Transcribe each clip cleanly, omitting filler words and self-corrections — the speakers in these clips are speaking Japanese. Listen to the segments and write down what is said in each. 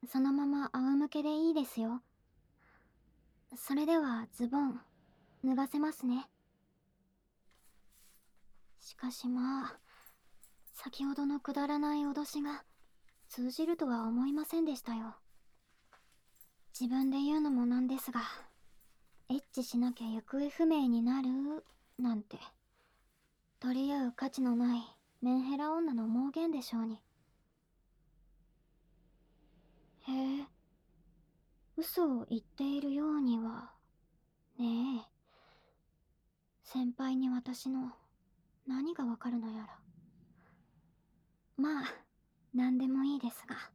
そのまま仰向けでいいですよ。それではズボン脱がせますね。しかしまあ、先ほどのくだらない脅しが通じるとは思いませんでしたよ。自分で言うのもなんですが、エッチしなきゃ行方不明になるなんて取り合う価値のないメンヘラ女の妄言でしょうに。へえ、嘘を言っているようにはねえ。先輩に私の何がわかるのやら。まあ、何でもいいですが。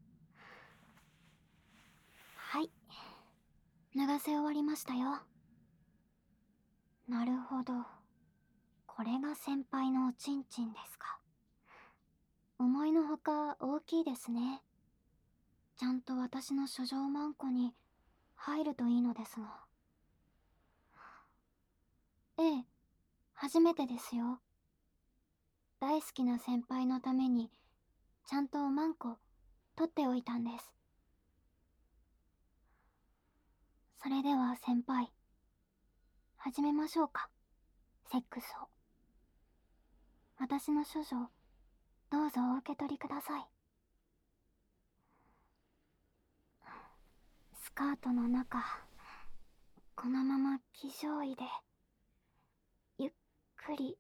はい、脱がせ終わりましたよ。なるほど、これが先輩のおちんちんですか。思いのほか大きいですね。ちゃんと私の書状マンコに入るといいのですが。ええ、初めてですよ。大好きな先輩のためにちゃんとマンコ取っておいたんです。それでは先輩、始めましょうか、セックスを。私の処女、どうぞお受け取りください。スカートの中、このまま騎乗位で、ゆっくり。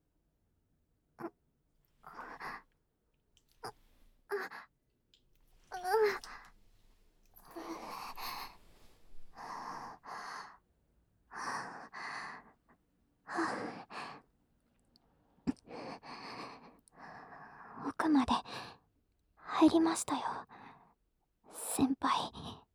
奥まで入りましたよ、先輩。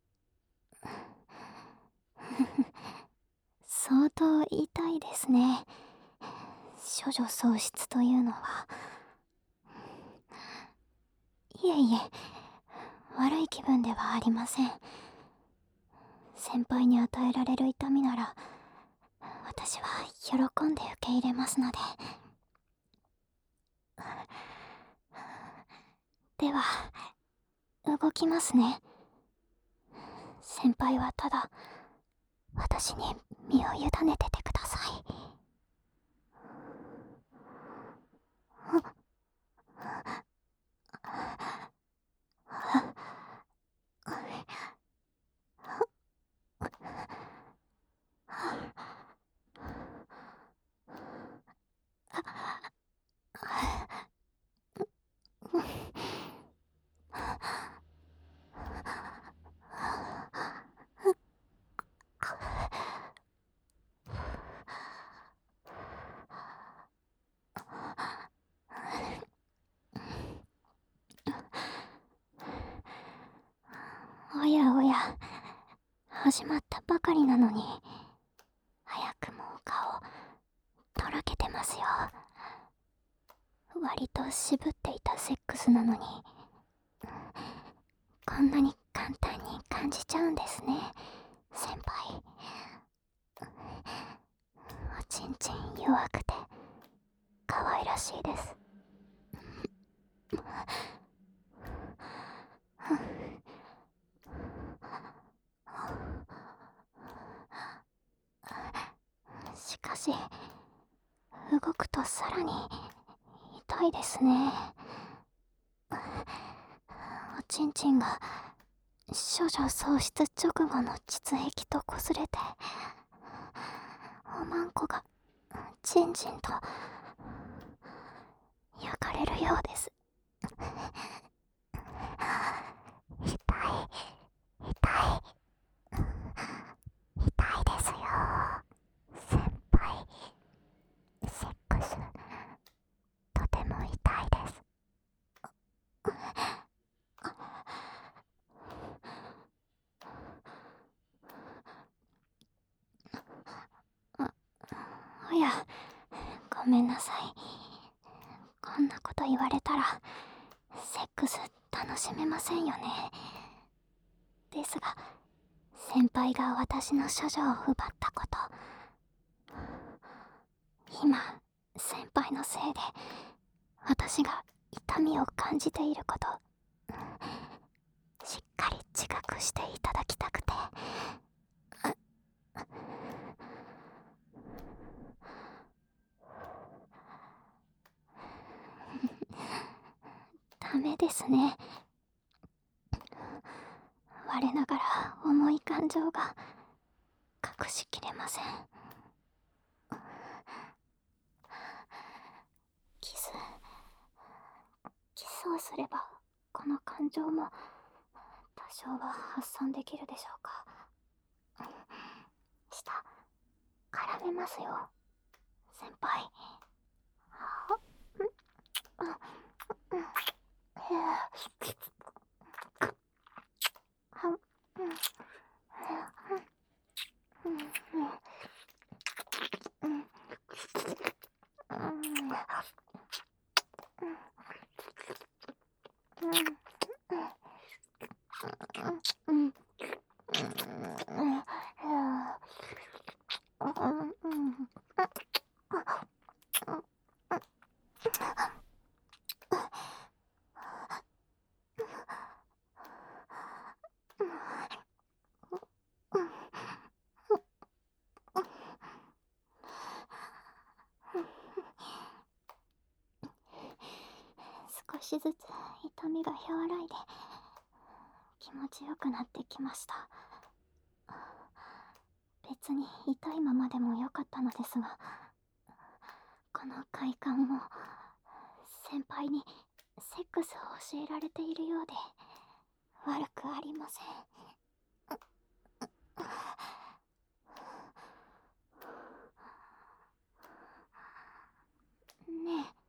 相当痛いですね、処女喪失というのは。いえいえ、悪い気分ではありません。先輩に与えられる痛みなら私は喜んで受け入れますので。では動きますね。先輩はただ私に身を委ねててください。おやおや、始まったばかりなのに早くもお顔とろけてますよ。割と渋っていたセックスなのにこんなに簡単に感じちゃうんですね、先輩。おちんちん弱くて可愛らしいです。しかし動くとさらに痛いですね。おちんちんが処女喪失直後の膣壁と擦れて、おまんこがじんじんと焼かれるようです。痛い、痛い、痛いですよ、先輩。セックスとても痛いです。おや、ごめんなさい。こんなこと言われたらセックス楽しめませんよね。ですが先輩が私の処女を奪ったこと、今先輩のせいで私が痛みを感じていること、しっかり自覚していただきたくて。ダメですね。我ながら重い感情が隠しきれません。キスをすればこの感情も多少は発散できるでしょうか。舌絡めますよ、先輩。少しずつ痛みが和らいで気持ちよくなってきました。別に痛いままでもよかったのですが、この快感も先輩にセックスを教えられているようで悪くありません。ねえ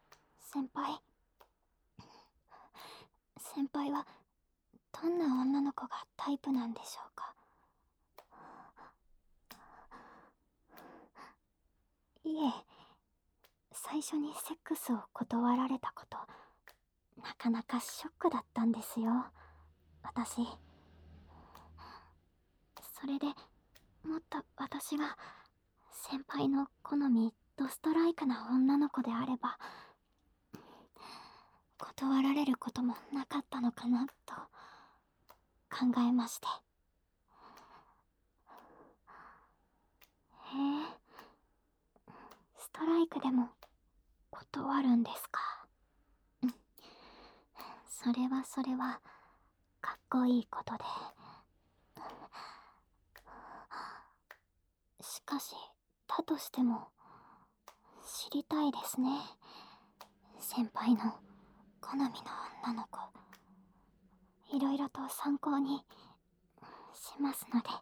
先輩はどんな女の子がタイプなんでしょうか。いえ、最初にセックスを断られたこと、なかなかショックだったんですよ、私。それでもっと私が先輩の好みドストライクな女の子であれば断られることもなかったのかなと考えまして。へえ、ストライクでも断るんですか。それはかっこいいことで。しかしだとしても知りたいですね、先輩の好みの女の子。いろいろと参考にしますので。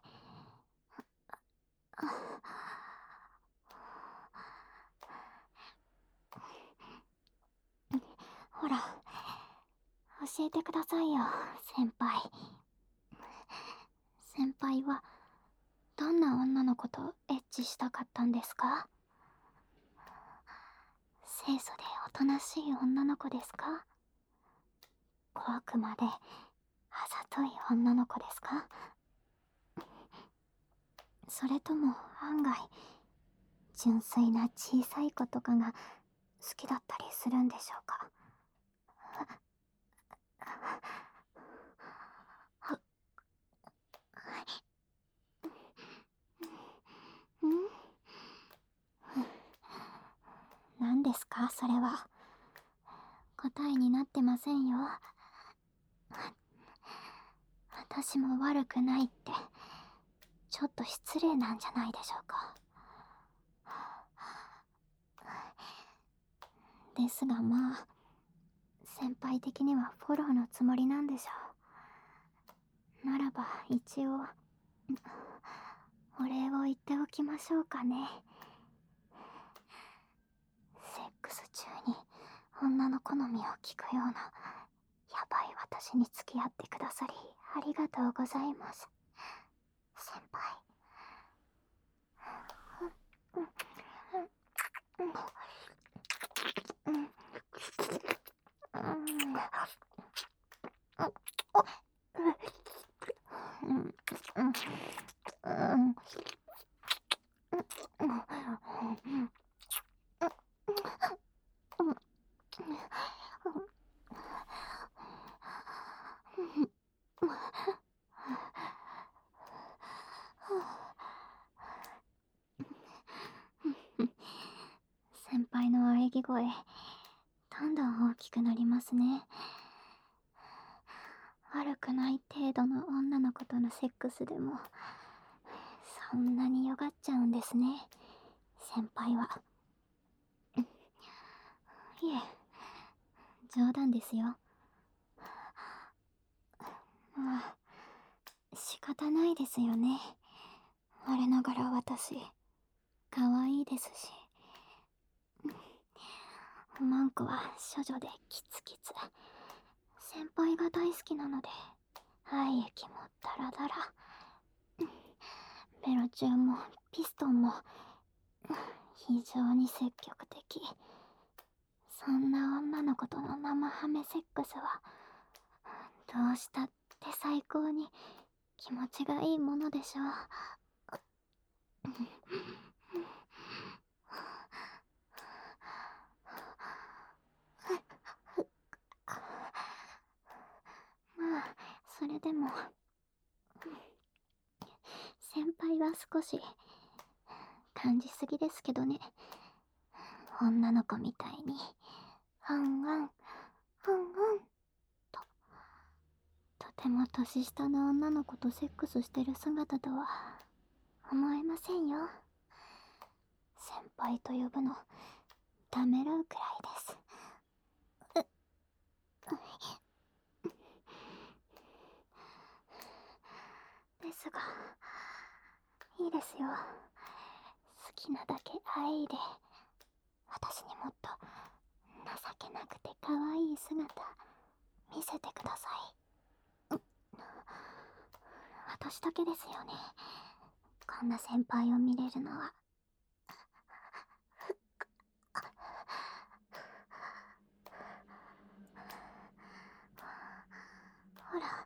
ほら、教えてくださいよ、先輩。先輩はどんな女の子とエッチしたかったんですか？清楚でおとなしい女の子ですか？小悪魔であざとい女の子ですか？それとも案外純粋な小さい子とかが好きだったりするんでしょうか？何ですかそれは。答えになってませんよ。私も悪くないってちょっと失礼なんじゃないでしょうか。ですがまあ先輩的にはフォローのつもりなんでしょう。ならば一応お礼を言っておきましょうかね。セックス中に女の好みを聞くようなやばい私に付き合ってくださりありがとうございます、先輩。 きくなりますね。悪くない程度の女の子とのセックスでもそんなによがっちゃうんですね、先輩は。いえ、冗談ですよ。まあ、仕方ないですよね。我ながら私可愛いですし。マンコは処女でキツキツ。先輩が大好きなので愛液もダラダラ。ベロチューもピストンも非常に積極的。そんな女の子との生ハメセックスはどうしたって最高に気持ちがいいものでしょう。まあそれでも先輩は少し感じすぎですけどね。女の子みたいにあんあんあんあんととても年下の女の子とセックスしてる姿とは思えませんよ。先輩と呼ぶのためらうくらいです。ですがいいですよ。好きなだけ愛で私にもっと情けなくて可愛い姿見せてください。私だけですよね、こんな先輩を見れるのは。ほら、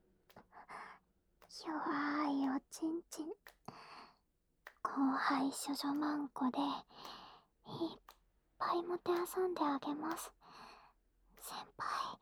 弱いおちんちん、後輩処女マンコでいっぱいもてあそんであげます、先輩。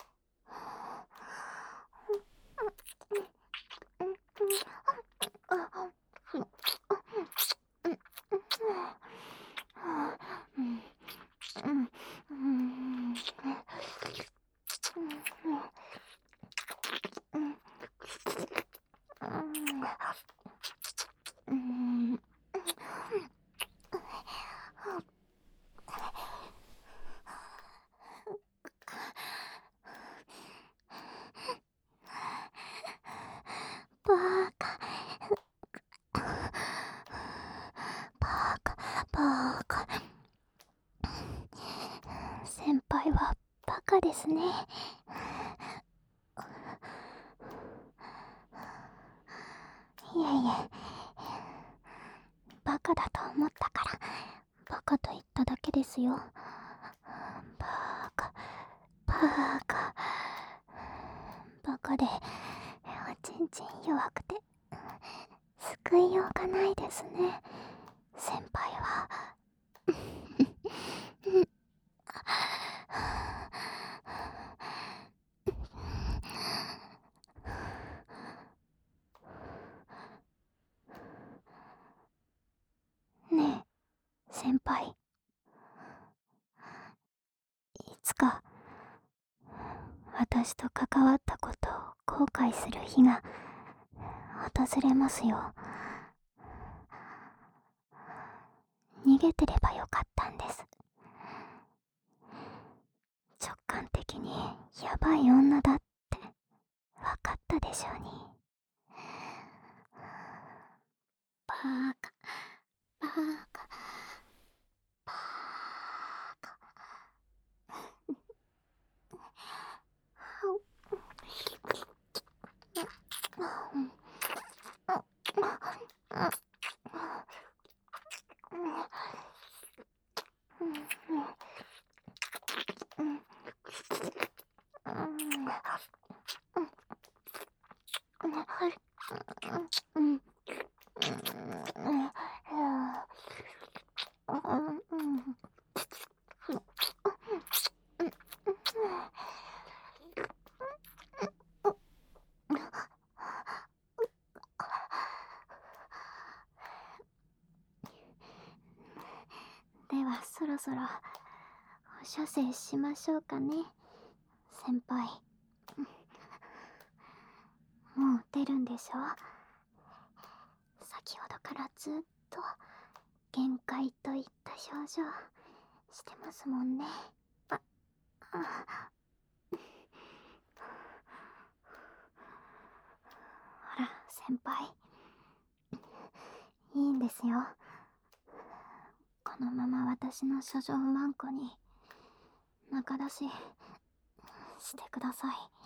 バーカバカバカ。先輩はバカですね。いえいえ、バカだと思ったからバカと言っただけですよ。バカバカバカでおちんちん弱くて救いようがないですね、先輩は。ねえ先輩、いつか私と関わったことを後悔する日が訪れますよ。逃げてればよかったんです。直感的にヤバい女だって分かったでしょうに。バーカバーカバーカ。ではそろそろお射精しましょうかね、先輩。もう出るんでしょ。先ほどからずっと限界といった表情してますもんね。あ、ほら先輩、いいんですよ。このまま私の書状マンコに仲出ししてくださ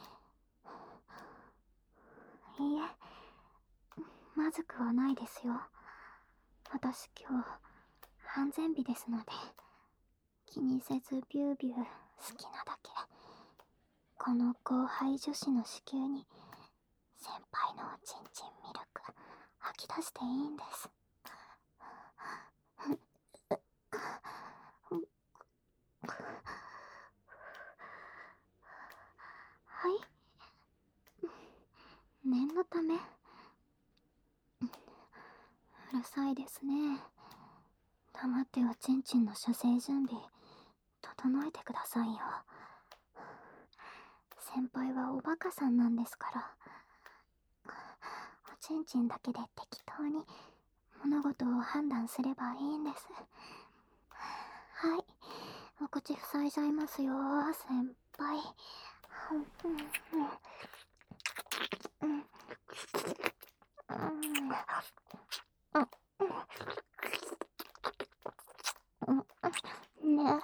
い。いいえ、まずくはないですよ。私今日安全日ですので、気にせずビュービュー好きなだけこの後輩女子の子宮に先輩のおちんちんミルク吐き出していいんです。はい、念のため。うるさいですね。黙っておちんちんの射精準備整えてくださいよ。先輩はおバカさんなんですから。おちんちんだけで適当に物事を判断すればいいんです。はい、お口塞いじゃいますよ、先輩。ね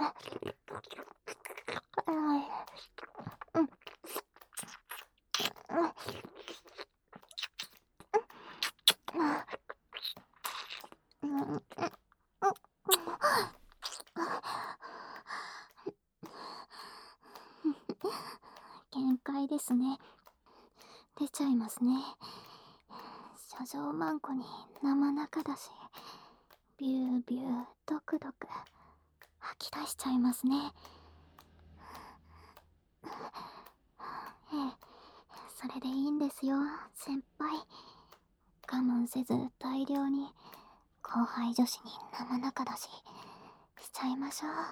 限界ですね。出ちゃいますね。車上マンコに生中だし、ビュービュードクドク吐き出しちゃいますね。ええ、それでいいんですよ、先輩。我慢せず大量に後輩女子に生中だししちゃいましょう。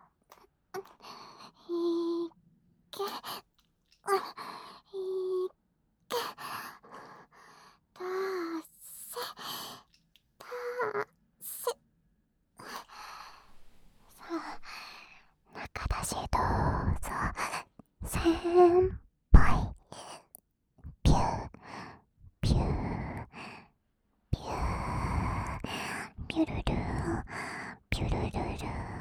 いいけ、いいけ、だせ、だせ。さあ、中出しどうぞ、先輩。ピュー、ピュー、ピュー、ピュルルー、ピュルルルー。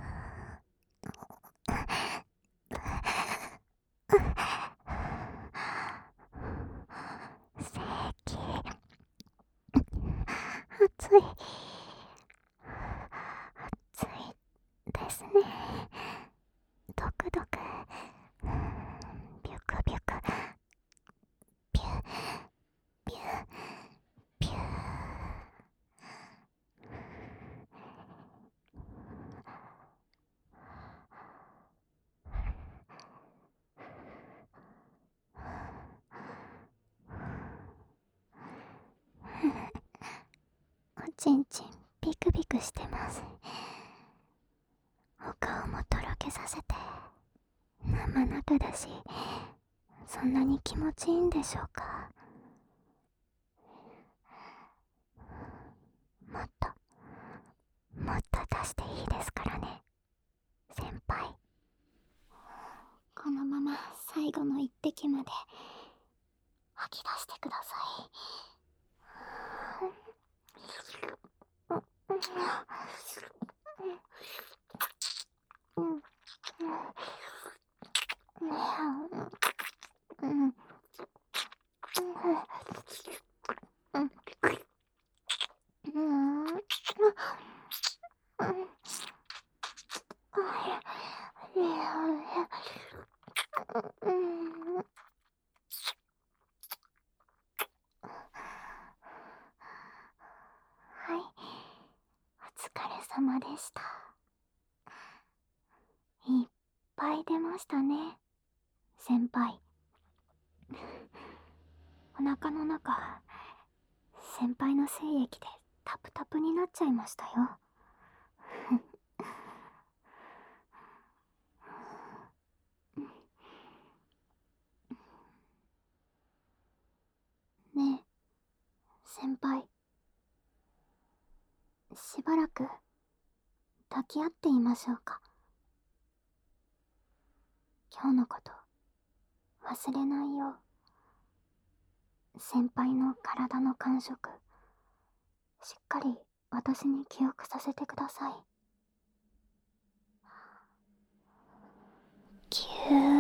席、暑い、暑いですね。ドクドク、ビュクビュク、ピュー、ピュー、ピュー。おちんちんビクビクしてます。お顔もとろけさせて生中だし、そんなに気持ちいいんでしょうか。もっともっと出していいですからね、先輩。このまま最後の一滴まで吐き出してください。はい、お疲れ様でした。いっぱい出ましたね、先輩。お腹の中、先輩の精液でタプタプになっちゃいましたよ。 先輩、しばらく抱き合っていましょうか。今日のこと忘れないよう、先輩の体の感触しっかり私に記憶させてください。ぎゅー